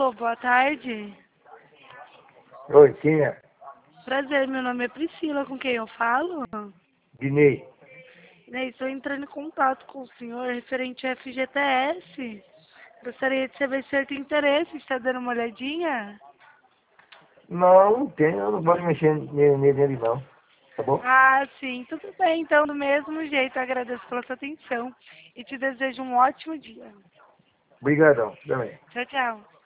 Alô, boa tarde. Oi, quem é? Prazer, meu nome é Priscila, com quem eu falo? Dinei. Estou entrando em contato com o senhor referente ao FGTS. Gostaria de saber se o senhor tem interesse, está dando uma olhadinha? Não, não tenho, eu não gosto de mexer nele não. Tá bom? Ah, sim, tudo bem. Então, do mesmo jeito, agradeço pela sua atenção e te desejo um ótimo dia. Obrigadão, também. Tchau, tchau.